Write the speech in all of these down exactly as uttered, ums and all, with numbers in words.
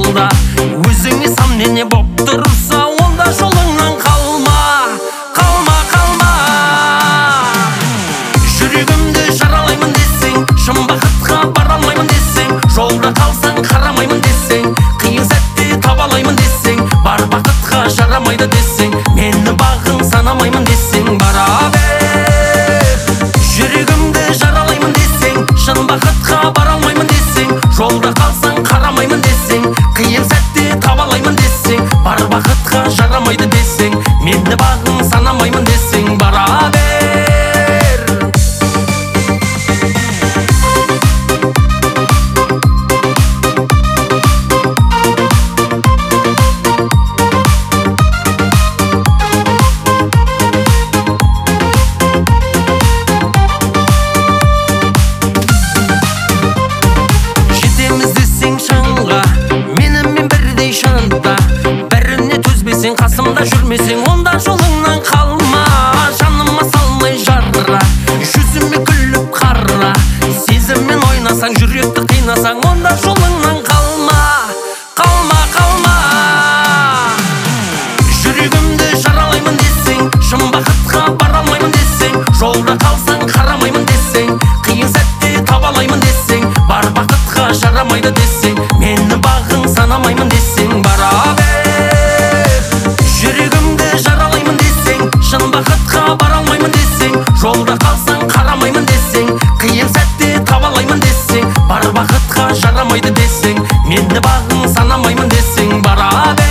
жолда өзіңе сомнение боп тұрса, онда жолыңнан қалма, қалма, қалма. Жүрегімді жаралаймын десең, шын бақытқа бара алмаймын десең, жолда қалсаң қарамаймын десең, қиын сәтте таба алмаймын десең, бар бақытқа жарамайды десең, мені бағың санамаймын десең, бара бер. Жүрегімді жаралаймын десең, шын бақытқа бара алмаймын десең, жолда қалсаң қарамаймын десең, қиын сәтте таба алмаймын десең, бар бақытқа жарамайды десең, мені бағың санамаймын десең, бара бер. Сен қасымда жүрмесең, онда жолыңнан қалма. Жаныма салмай жара, жүзіме күліп қара. Сезіммен ойнасаң, жүректі қинасаң, онда жолыңнан қалма, қалма, қалма. Жүрегімді жаралаймын десең, шын бақытқа бара алмаймын десең, жолда қалсаң қарамаймын десең, қиын сәтте таба алмаймын десең, бар бақытқа жарамайды десең, мені бағың санамаймын десең, бара бер. Шын бақытқа бара алмаймын десең, жолда қалсаң қарамаймын десең, қиын сәтте таба алмаймын десең, бар бақытқа жарамайды десең, мені бағың санамаймын десең, бара бер.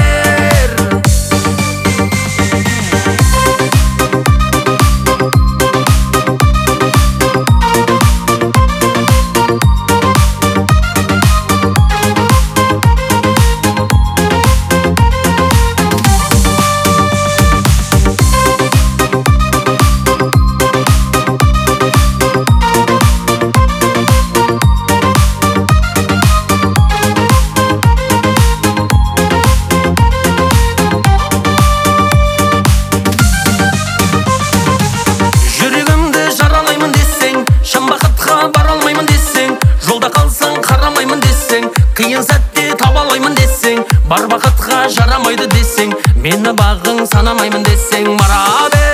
Қиын сәтте таба алмаймын десең, бар бақытқа жарамайды десең, мені бағың санамаймын десең, бара бер.